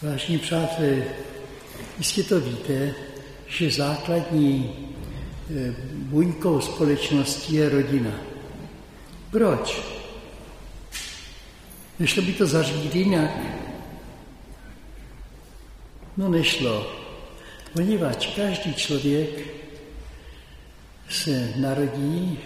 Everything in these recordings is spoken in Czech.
Vážení přátelé, jistě to víte, že základní buňkou společnosti je rodina. Proč? Nešlo by to zařídit jinak? No nešlo, poněvadž každý člověk se narodí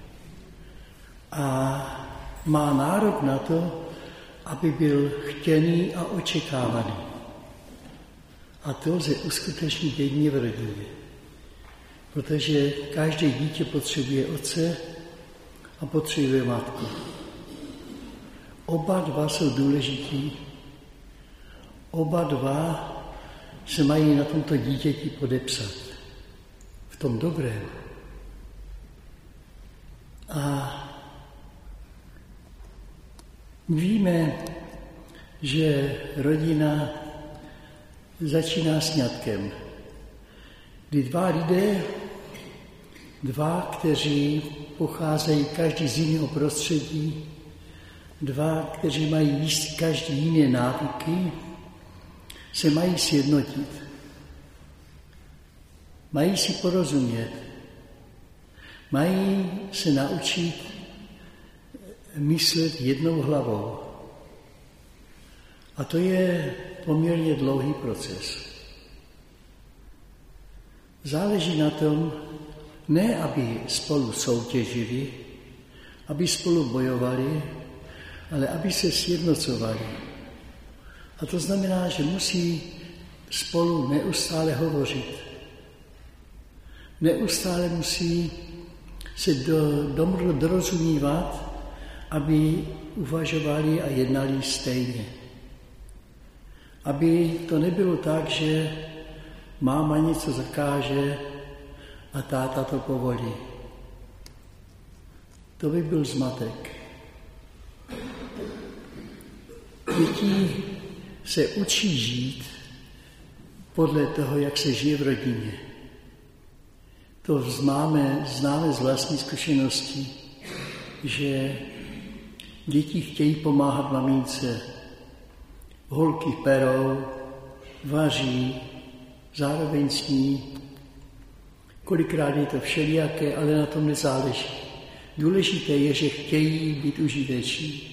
a má nárok na to, aby byl chtěný a očekávaný. A to lze uskutečnit jedině v rodině. Protože každé dítě potřebuje otce a potřebuje matku. Oba dva jsou důležití. Oba dva se mají na tomto dítěti podepsat. V tom dobrém. A víme, že rodina začíná sňatkem, kdy dva lidé, kteří pocházejí každý z jiného prostředí, kteří mají každý jiné návyky, se mají sjednotit. Mají si porozumět. Mají se naučit myslet jednou hlavou. A to je poměrně dlouhý proces. Záleží na tom, ne aby spolu soutěžili, aby spolu bojovali, ale aby se sjednocovali. A to znamená, že musí spolu neustále hovořit. Neustále musí se dorozumívat, aby uvažovali a jednali stejně. Aby to nebylo tak, že máma něco zakáže a táta to povolí. To by byl zmatek. Děti se učí žít podle toho, jak se žije v rodině. To známe z vlastní zkušenosti, že děti chtějí pomáhat mamince. Holky perou, vaří, zároveň sní. Kolikrát je to všelijaké, ale na tom nezáleží. Důležité je, že chtějí být užiteční.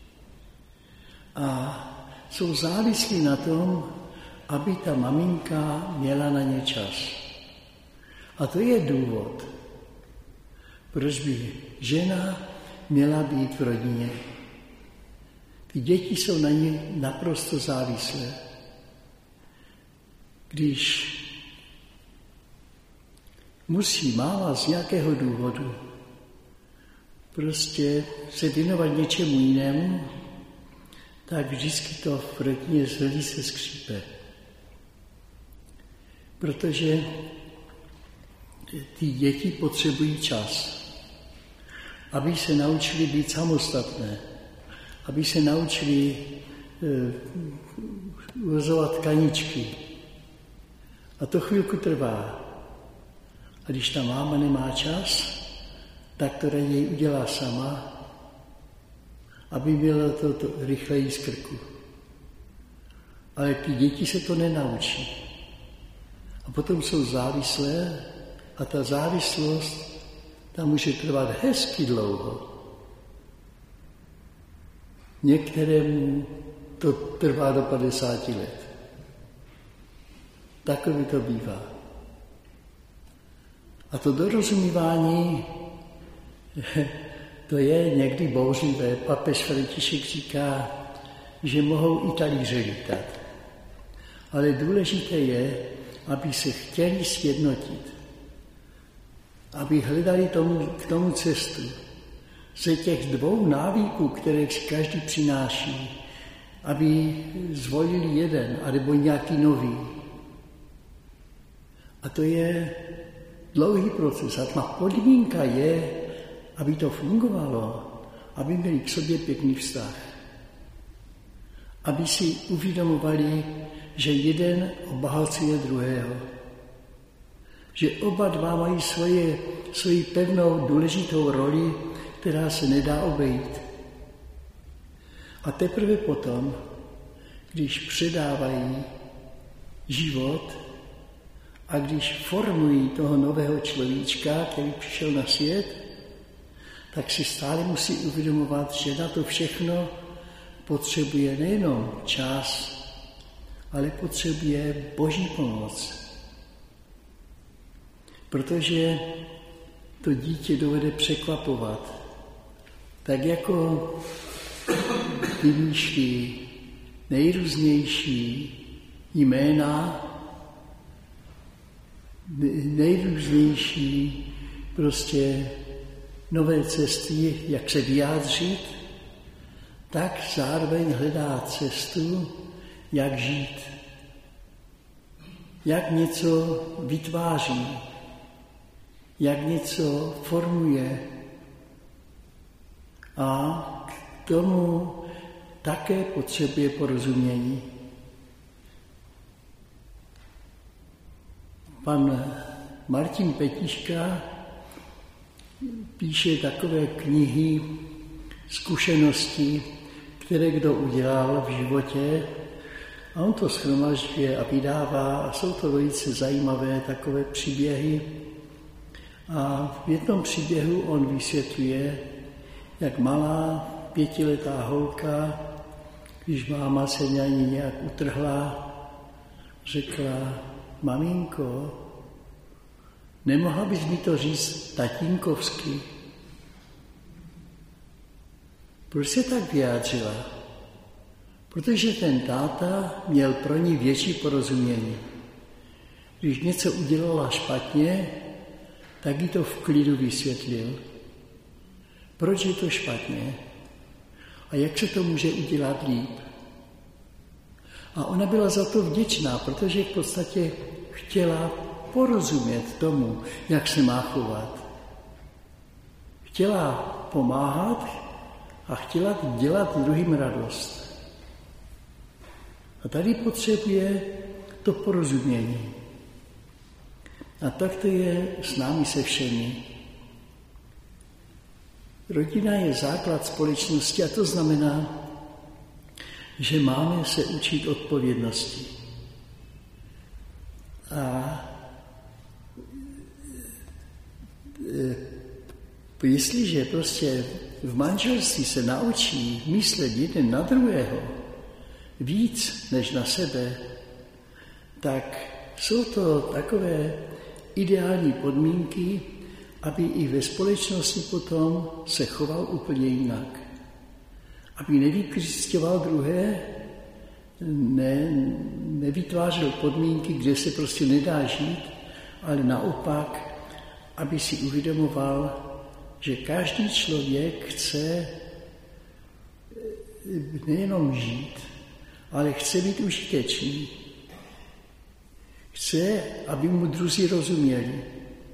A jsou závislí na tom, aby ta maminka měla na ně čas. A to je důvod, proč by žena měla být v rodině. Ty děti jsou na ně naprosto závislé. Když musí máma z nějakého důvodu prostě se věnovat něčemu jinému, tak vždycky to v rodině velice skřípe. Protože ty děti potřebují čas, aby se naučili být samostatné, aby se naučili uvozovat tkaničky. A to chvilku trvá. A když ta máma nemá čas, tak to raději udělá sama, aby měla to rychleji z krku. Ale ty děti se to nenaučí. A potom jsou závislé a ta závislost tam může trvat hezky dlouho. Některému to trvá do 50 let. Takový to bývá. A to dorozumívání, to je někdy bouřlivé. Papež František říká, že mohou i talíře lítat. Ale důležité je, aby se chtěli sjednotit. Aby hledali k tomu cestu. Ze těch dvou návyků, které každý přináší, aby zvolili jeden, anebo nějaký nový. A to je dlouhý proces. A ta podmínka je, aby to fungovalo, aby měli k sobě pěkný vztah. Aby si uvědomovali, že jeden obohacuje druhého. Že oba dva mají svoji pevnou důležitou roli, která se nedá obejít. A teprve potom, když předávají život a když formují toho nového človíčka, který přišel na svět, tak si stále musí uvědomovat, že na to všechno potřebuje nejenom čas, ale potřebuje Boží pomoc. Protože to dítě dovede překvapovat. Tak jako vymýšlí nejrůznější jména, nejrůznější prostě nové cesty, jak se vyjádřit, tak zároveň hledá cestu, jak žít, jak něco vytváří, jak něco formuje. A k tomu také potřebuje porozumění. Pan Martin Petiška píše takové knihy, zkušenosti, které kdo udělal v životě, a on to shromažďuje a vydává a jsou to velice zajímavé takové příběhy. A v jednom příběhu on vysvětluje, jak malá 5letá holka, když máma se na ní nějak utrhla, řekla: maminko, nemohla bys mi to říct tatínkovsky? Proč se tak vyjádřila? Protože ten táta měl pro ní větší porozumění. Když něco udělala špatně, tak jí to v klidu vysvětlil. Proč je to špatně? A jak se to může udělat líp? A ona byla za to vděčná, protože v podstatě chtěla porozumět tomu, jak se má chovat. Chtěla pomáhat a chtěla dělat druhým radost. A tady potřebuje to porozumění. A tak to je s námi se všemi. Rodina je základ společnosti a to znamená, že máme se učit odpovědnosti. A jestliže prostě v manželství se naučí myslet jeden na druhého víc než na sebe, tak jsou to takové ideální podmínky, aby i ve společnosti potom se choval úplně jinak. Aby nevykořisťoval druhé, nevytvářel podmínky, kde se prostě nedá žít, ale naopak, aby si uvědomoval, že každý člověk chce nejenom žít, ale chce být užitečný. Chce, aby mu druzí rozuměli.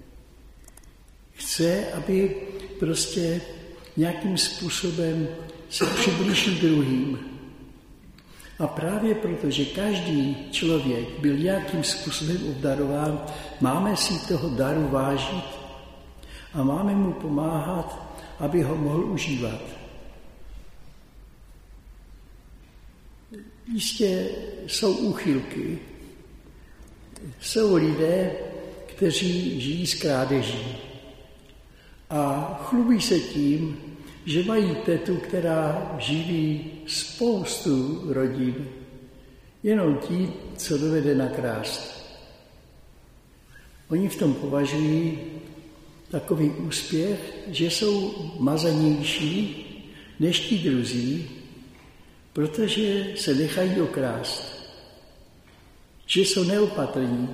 Chce, aby prostě nějakým způsobem se přiblížil druhým. A právě proto, že každý člověk byl nějakým způsobem obdarován, máme si toho daru vážit a máme mu pomáhat, aby ho mohl užívat. Jistě jsou úchylky. Jsou lidé, kteří žijí z krádeží a chlubí se tím, že mají tetu, která živí spoustu rodin, jenom tí, co dovede nakrást. Oni v tom považují takový úspěch, že jsou mazanější než ti druzí, protože se nechají okrást, že jsou neopatrní.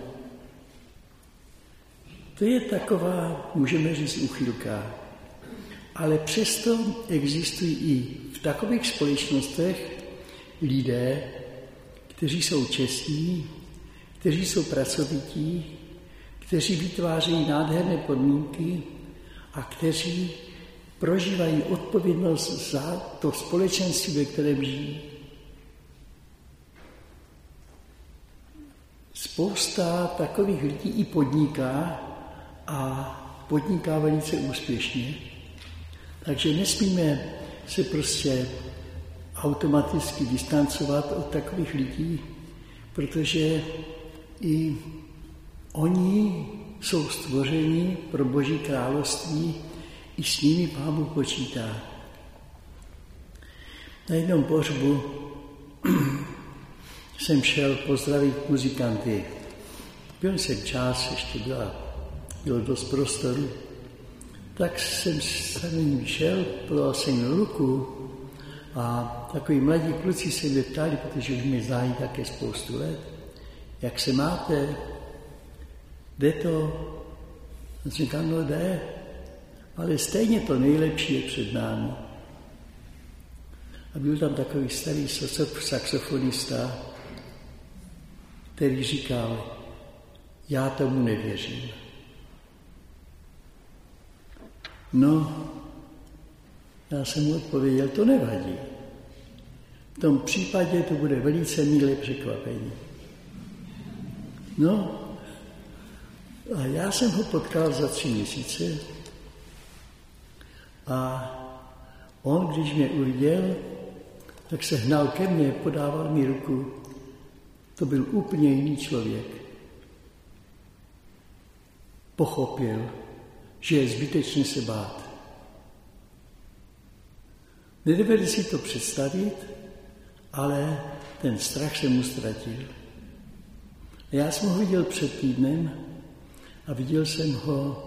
To je taková, můžeme říct, úchylka. Ale přesto existují i v takových společnostech lidé, kteří jsou čestní, kteří jsou pracovití, kteří vytvářejí nádherné podmínky a kteří prožívají odpovědnost za to společenství, ve kterém žijí. Spousta takových lidí i podniká a podniká velice úspěšně. Takže nesmíme se prostě automaticky distancovat od takových lidí, protože i oni jsou stvořeni pro Boží království, i s nimi Pán Bůh počítá. Na jednom pohřbu jsem šel pozdravit muzikanty. Byl jsem čas, ještě bylo dost prostoru. Tak jsem se na ní šel, podal jsem ruku a takový mladí kluci se mě ptali, protože už mě znají také spoustu let. Jak se máte? Jde to? A říkám, no jde, ale stejně to nejlepší je před námi. A byl tam takový starý saxofonista, který říkal, já tomu nevěřím. No, já jsem mu odpověděl, to nevadí. V tom případě to bude velice milé překvapení. No, a já jsem ho potkal za 3 měsíce a on, když mě uviděl, tak se hnal ke mně, podával mi ruku. To byl úplně jiný člověk. Pochopil, že je zbytečné se bát. Nedovede si to představit, ale ten strach se mu ztratil. A já jsem ho viděl před týdnem a viděl jsem ho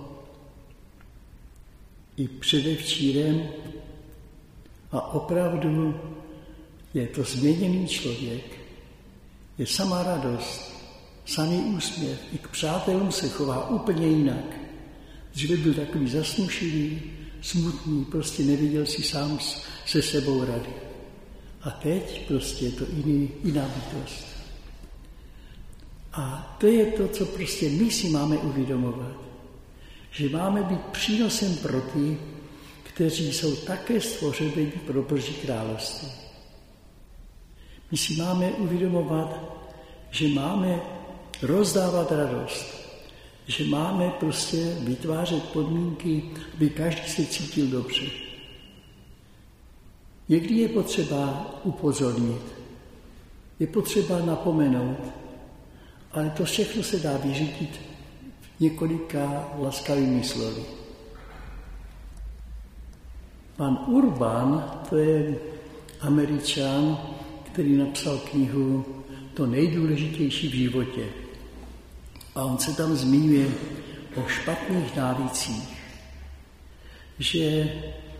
i předevčírem a opravdu je to změněný člověk. Je samá radost, samý úsměv. I k přátelům se chová úplně jinak. Dříve byl takový zasmušilý, smutný, prostě nevěděl si sám se sebou rady. A teď prostě je to jiná bytost. A to je to, co prostě my si máme uvědomovat. Že máme být přínosem pro ty, kteří jsou také stvořeni pro Boží království. My si máme uvědomovat, že máme rozdávat radost, že máme prostě vytvářet podmínky, aby každý se cítil dobře. Někdy je potřeba upozornit, je potřeba napomenout, ale to všechno se dá vyřídit několika laskavými slovy. Pan Urban, to je Američan, který napsal knihu To nejdůležitější v životě. A on se tam zmiňuje o špatných návycích, že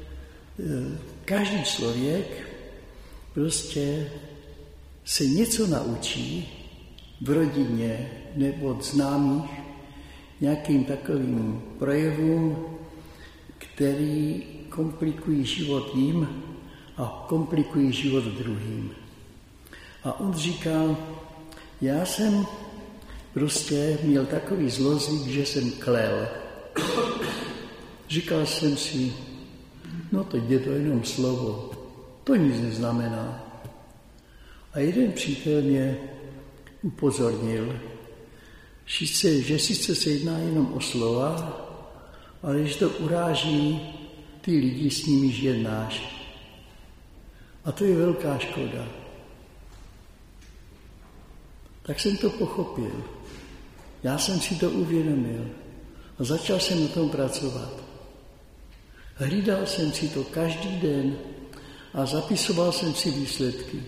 každý člověk prostě se něco naučí v rodině nebo od známých nějakým takovým projevům, který komplikují život jim a komplikují život druhým. A on říkal, já jsem prostě měl takový zlozvyk, že jsem klel. Říkal jsem si, no teď je to jenom slovo, to nic neznamená. A jeden přítel mě upozornil, že sice se jedná jenom o slova, ale že to uráží ty lidi, s nimiž jednáš. A to je velká škoda. Tak jsem to pochopil. Já jsem si to uvědomil a začal jsem na tom pracovat. Hlídal jsem si to každý den a zapisoval jsem si výsledky.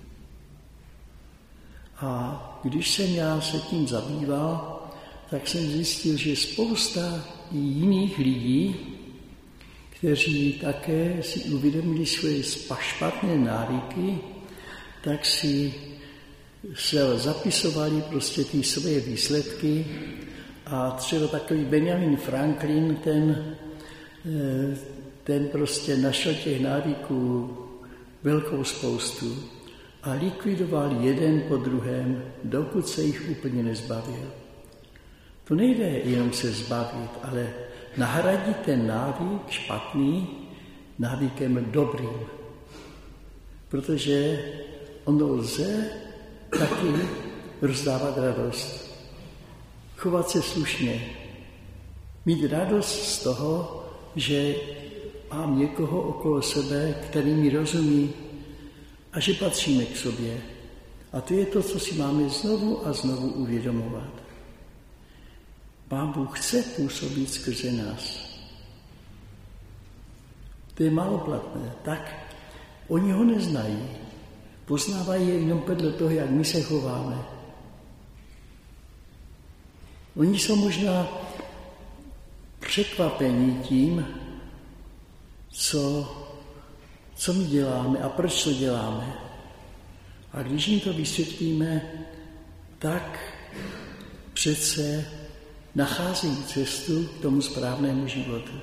A když jsem já se tím zabýval, tak jsem zjistil, že spousta jiných lidí, kteří také si uvědomili svoje špatné návyky, tak si zapisovali prostě ty svoje výsledky a třeba takový Benjamin Franklin, ten prostě našel těch návyků velkou spoustu a likvidoval jeden po druhém, dokud se jich úplně nezbavil. To nejde jenom se zbavit, ale nahradit ten návyk špatný návykem dobrým. Protože ono lze taky rozdávat radost. Chovat se slušně. Mít radost z toho, že mám někoho okolo sebe, který mi rozumí a že patříme k sobě. A to je to, co si máme znovu a znovu uvědomovat. Pán Bůh chce působit skrze nás. To je maloplatné. Tak oni ho neznají. Poznávají je jenom podle toho, jak my se chováme. Oni jsou možná překvapení tím, co my děláme a proč to děláme. A když jim to vysvětlíme, tak přece nacházejí cestu k tomu správnému životu.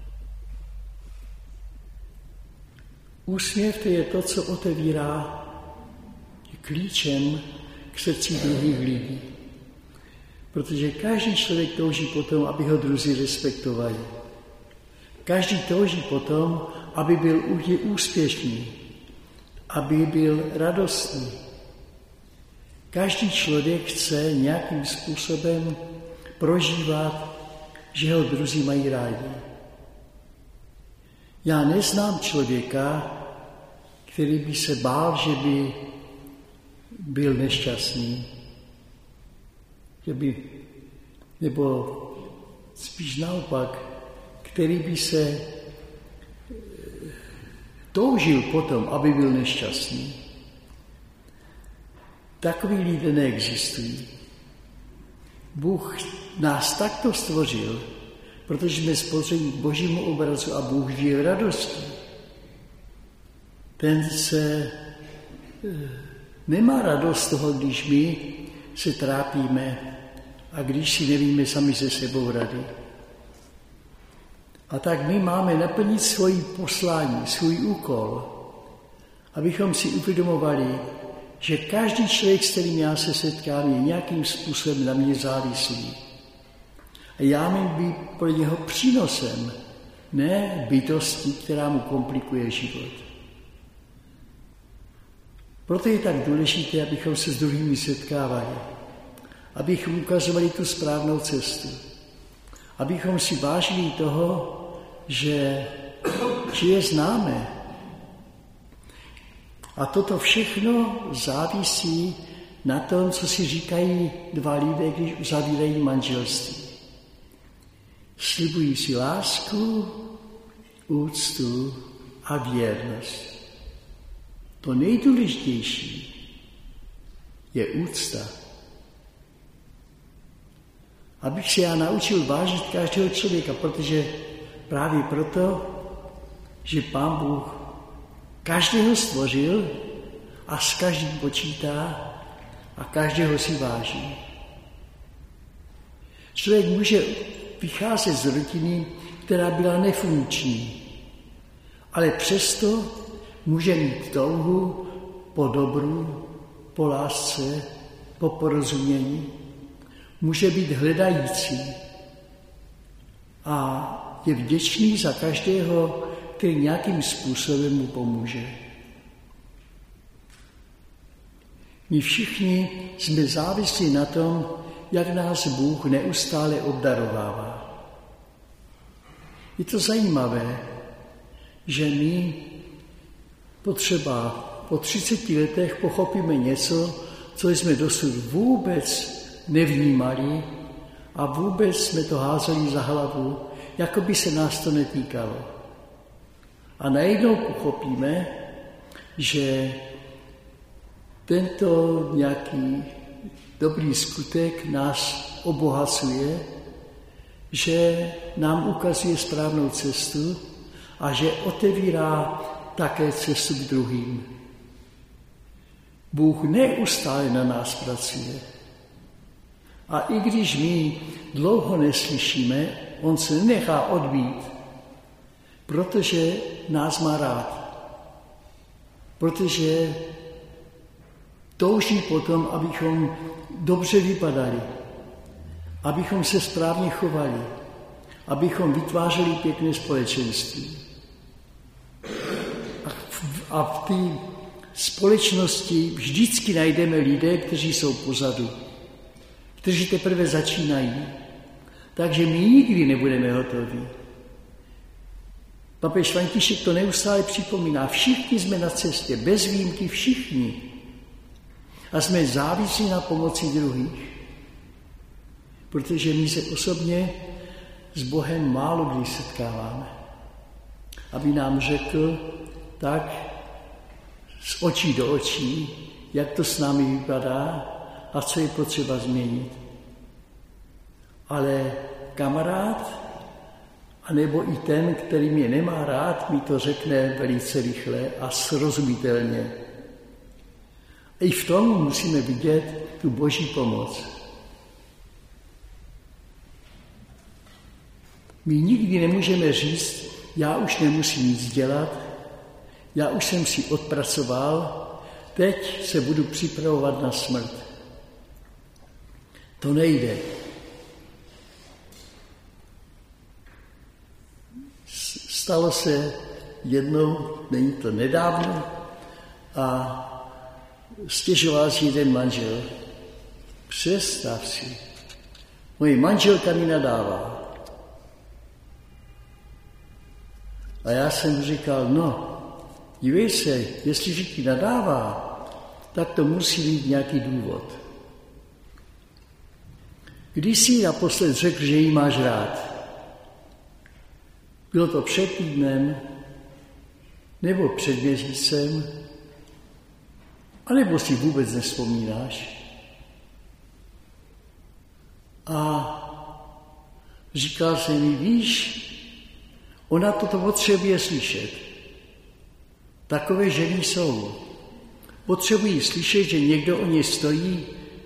Úsměv to je to, co otevírá klíčem k srdci druhých lidí. Protože každý člověk touží potom, aby ho druzí respektovali. Každý touží potom, aby byl úspěšný, aby byl radostný. Každý člověk chce nějakým způsobem prožívat, že ho druzí mají rádi. Já neznám člověka, který by se bál, že by byl nešťastný, nebo spíš naopak, který by se toužil potom, aby byl nešťastný. Takoví lidé neexistují. Bůh nás takto stvořil, protože jsme stvořeni k Božímu obrazu a Bůh žije v radosti. Ten se nemá radost z toho, když my se trápíme a když si nevíme sami se sebou rady. A tak my máme naplnit svoji poslání, svůj úkol, abychom si uvědomovali, že každý člověk, s kterým já se setkám, je nějakým způsobem na mě závislý. A já mám být pro něho přínosem, ne bytostí, která mu komplikuje život. Proto je tak důležité, abychom se s druhými setkávali, abychom ukazovali tu správnou cestu, abychom si vážili toho, že je známe. A toto všechno závisí na tom, co si říkají dva lidé, když uzavírají manželství. Slibují si lásku, úctu a věrnost. To nejdůležitější je úcta. Abych se já naučil vážit každého člověka, protože právě proto, že Pán Bůh každého stvořil a s každým počítá a každého si váží. Člověk může vycházet z rodiny, která byla nefunkční, ale přesto může mít touhu po dobru, po lásce, po porozumění. Může být hledající a je vděčný za každého, který nějakým způsobem mu pomůže. My všichni jsme závislí na tom, jak nás Bůh neustále obdarovává. Je to zajímavé, že my potřeba po 30 letech pochopíme něco, co jsme dosud vůbec nevnímali a vůbec jsme to házeli za hlavu, jako by se nás to netýkalo. A najednou pochopíme, že tento nějaký dobrý skutek nás obohacuje, že nám ukazuje správnou cestu a že otevírá také cestu k druhým. Bůh neustále na nás pracuje. A i když my dlouho neslyšíme, on se nenechá odbít, protože nás má rád. Protože touží potom, abychom dobře vypadali, abychom se správně chovali, abychom vytvářeli pěkné společenství. A v té společnosti vždycky najdeme lidé, kteří jsou pozadu, kteří teprve začínají. Takže my nikdy nebudeme hotoví. Papež František to neustále připomíná. Všichni jsme na cestě, bez výjimky všichni. A jsme závislí na pomoci druhých. Protože my se osobně s Bohem málo kdy setkáváme. Aby nám řekl tak z očí do očí, jak to s námi vypadá a co je potřeba změnit. Ale kamarád, anebo i ten, který mě nemá rád, mi to řekne velice rychle a srozumitelně. I v tom musíme vidět tu Boží pomoc. My nikdy nemůžeme říct, já už nemusím nic dělat, já už jsem si odpracoval, teď se budu připravovat na smrt. To nejde. Stalo se jednou, není to nedávno, a stěžoval si jeden manžel. Představ si, moje manželka mi nadává. A já jsem mu říkal, no, dívej se, jestliže ti nadává, tak to musí být nějaký důvod. Když jsi naposled řekl, že jí máš rád? Bylo to před týdnem, nebo před měsícem, anebo si vůbec nevzpomínáš? A říkal jsem mi, víš, ona toto potřebuje slyšet. Takové ženy jsou. Potřebují slyšet, že někdo o ně stojí,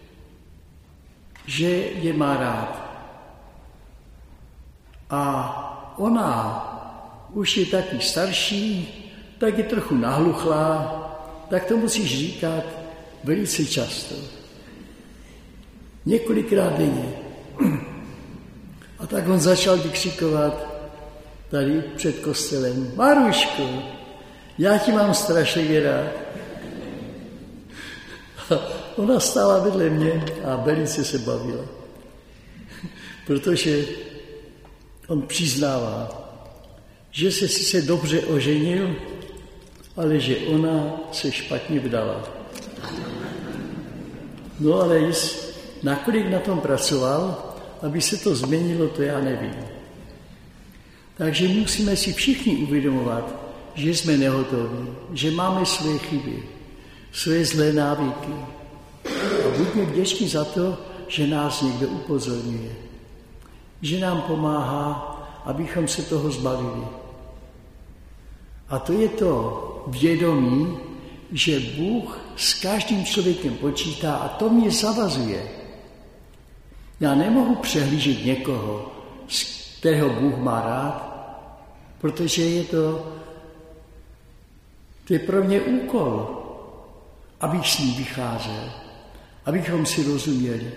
že je má rád. A ona už je taky starší, tak je trochu nahluchlá, tak to musíš říkat velice často. Několikrát denně. A tak on začal vykřikovat tady před kostelem, Maruško, já ti mám strašně rád. A ona stála vedle mě a velice se bavila. Protože on přiznává, že se sice dobře oženil, ale že ona se špatně vdala. No ale nakolik na tom pracoval, aby se to změnilo, to já nevím. Takže musíme si všichni uvědomovat, že jsme nehotoví, že máme své chyby, své zlé návyky. A buďme vděční za to, že nás někdo upozorňuje, že nám pomáhá, abychom se toho zbavili. A to je to vědomí, že Bůh s každým člověkem počítá a to mě zavazuje. Já nemohu přehlížet někoho, kterého Bůh má rád, protože to je pro mě úkol, abych s ním vycházel, abychom si rozuměli.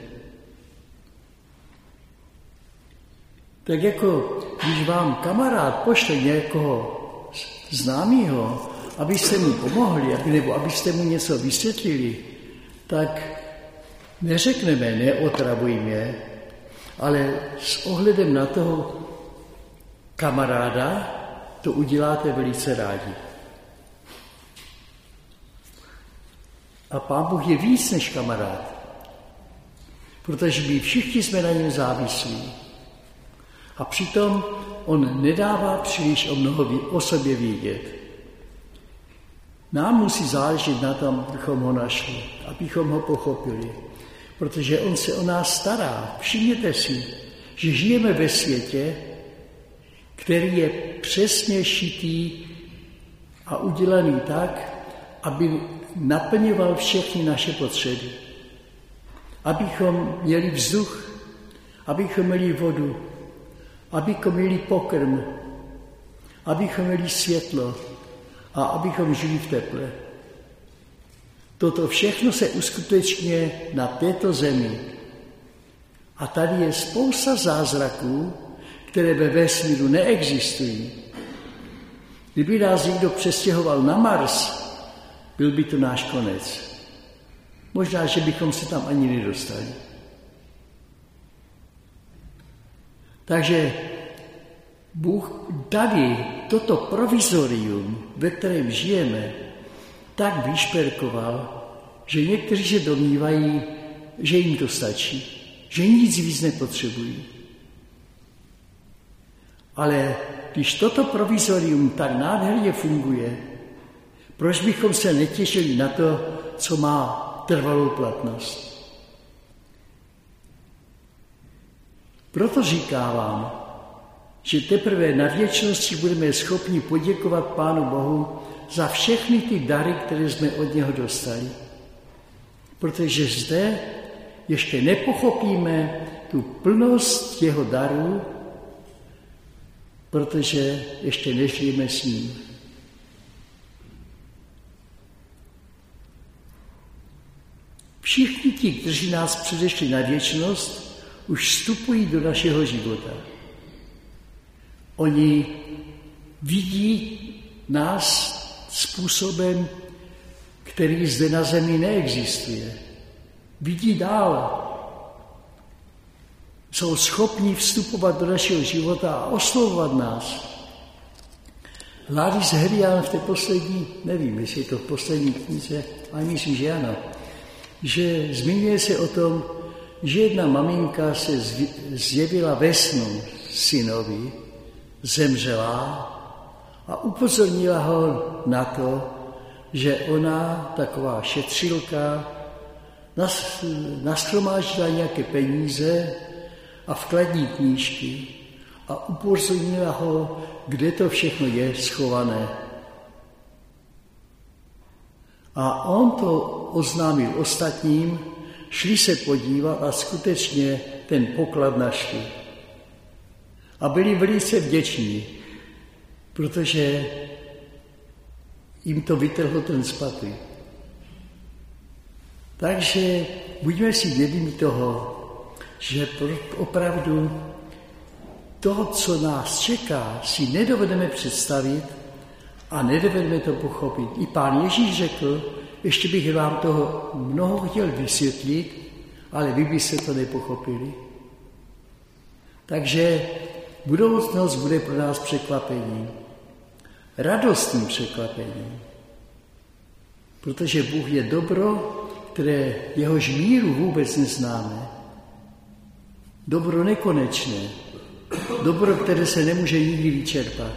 Tak jako když vám kamarád pošle někoho známého, abyste mu pomohli, nebo abyste mu něco vysvětlili, tak neřekneme, neotravuj mě, ale s ohledem na toho kamaráda to uděláte velice rádi. A Pán Bůh je víc než kamarád, protože my všichni jsme na něm závislí. A přitom on nedává příliš o sobě vědět. Nám musí záležet na tom, abychom ho našli, abychom ho pochopili. Protože on se o nás stará. Všimněte si, že žijeme ve světě, který je přesně šitý a udělaný tak, aby naplňoval všechny naše potřeby. Abychom měli vzduch, abychom měli vodu, abychom měli pokrm, abychom měli světlo a abychom žili v teple. Toto všechno se uskutečňuje na této zemi. A tady je spousta zázraků, které ve vesmíru neexistují. Kdyby nás někdo přestěhoval na Mars, byl by to náš konec. Možná, že bychom se tam ani nedostali. Takže Bůh tady toto provizorium, ve kterém žijeme, tak vyšperkoval, že někteří se domnívají, že jim to stačí, že nic víc nepotřebují. Ale když toto provizorium tak nádherně funguje, proč bychom se netěšili na to, co má trvalou platnost? Proto říkám vám, že teprve na věčnosti budeme schopni poděkovat Pánu Bohu za všechny ty dary, které jsme od něho dostali. Protože zde ještě nepochopíme tu plnost jeho darů, protože ještě nežijeme s ním. Všichni ti, kteří nás předešli na věčnost, už vstupují do našeho života. Oni vidí nás způsobem, který zde na zemi neexistuje. Vidí dál. Jsou schopni vstupovat do našeho života a oslovovat nás. Ládis Herian v té poslední, nevím, jestli je to v poslední knize, ale myslím, že ano, že zmiňuje se o tom, že jedna maminka se zjevila ve snu synovi, zemřela a upozornila ho na to, že ona, taková šetřilka, nashromáždila nějaké peníze a vkladní knížky a upozornila ho, kde to všechno je schované. A on to oznámil ostatním, šli se podívat a skutečně ten poklad našli. A byli velice vděční, protože jim to vytrhlo ten z paty. Takže buďme si vědomi toho, že opravdu to, co nás čeká, si nedovedeme představit a nedovedeme to pochopit. I Pán Ježíš řekl, ještě bych vám toho mnoho chtěl vysvětlit, ale vy byste to nepochopili. Takže budoucnost bude pro nás překvapením. Radostným překvapením. Protože Bůh je dobro, které jehož míru vůbec neznáme. Dobro nekonečné. Dobro, které se nemůže nikdy vyčerpat.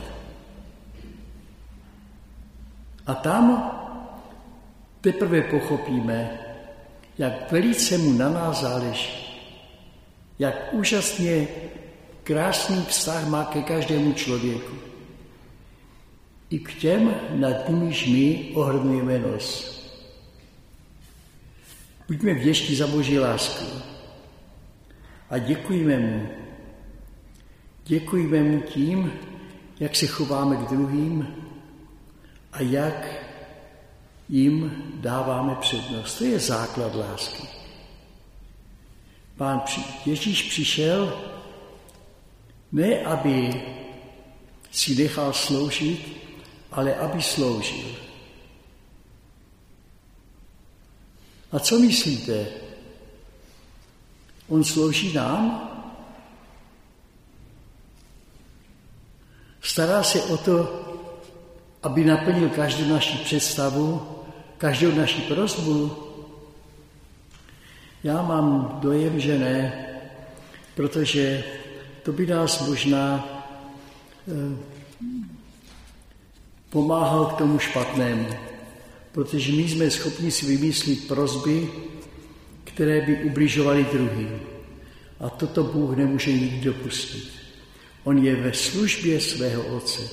A tam teprve pochopíme, jak velice mu na nás záleží. Jak úžasně krásný vztah má ke každému člověku. I k těm, nad nimiž my ohrnujeme nos. Buďme vděční za Boží lásku a děkujme mu. Děkujme mu tím, jak se chováme k druhým a jak jim dáváme přednost. To je základ lásky. Pán Ježíš přišel ne, aby si nechal sloužit, ale aby sloužil. A co myslíte? On slouží nám? Stará se o to, aby naplnil každou naši představu, každou naši prosbu? Já mám dojem, že ne, protože to by nás možná pomáhal k tomu špatnému. Protože my jsme schopni si vymyslet prosby, které by ubližovaly druhým. A toto Bůh nemůže nikdy dopustit. On je ve službě svého Otce.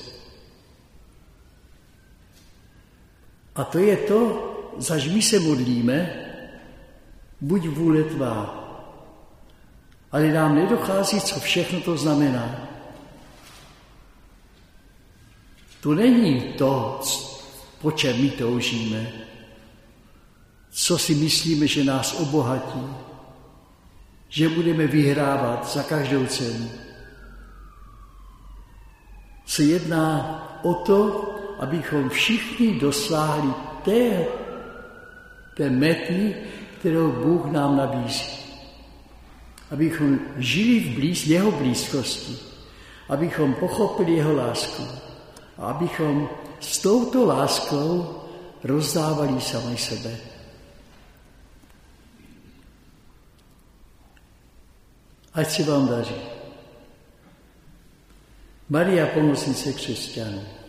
A to je to, zaž my se modlíme, buď vůle tvá. Ale nám nedochází, co všechno to znamená. To není to, po čem my toužíme, co si myslíme, že nás obohatí, že budeme vyhrávat za každou cenu. Se jedná o to, abychom všichni dosáhli té mety, kterou Bůh nám nabízí. Abychom žili v jeho blízkosti, abychom pochopili jeho lásku, a abychom s touto láskou rozdávali sami sebe. Ať se vám daří. Maria, pomocnice křesťanů.